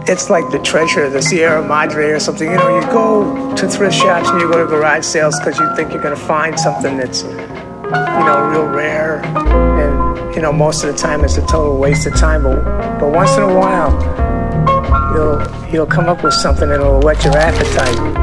It's like the treasure of the Sierra Madre or something. You know, you go to thrift shops and you go to garage sales because you think you're going to find something that's, real rare. And, most of the time it's a total waste of time. But once in a while, you'll come up with something that'll whet your appetite.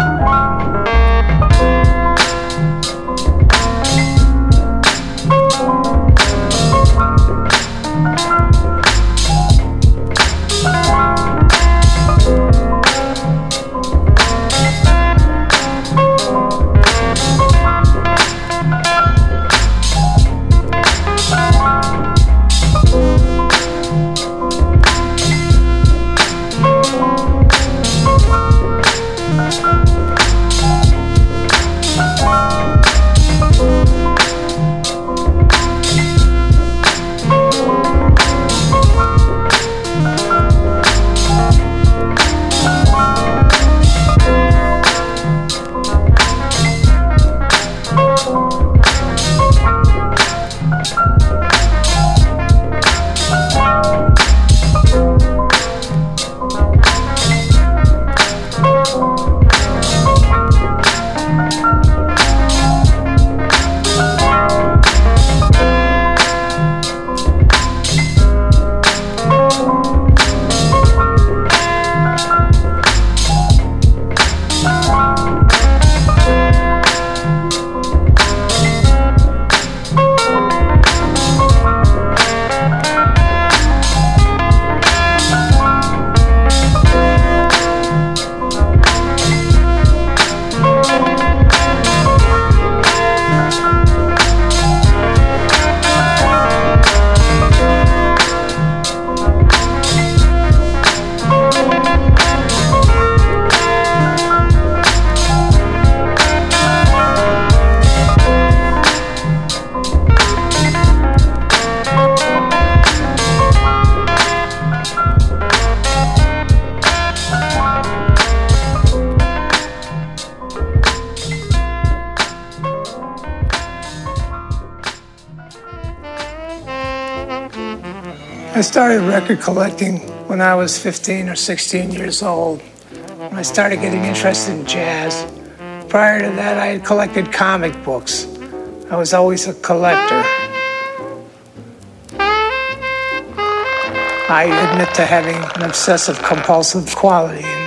I started record collecting when I was 15 or 16 years old. I started getting interested in jazz. Prior to that, I had collected comic books. I was always a collector. I admit to having an obsessive compulsive quality.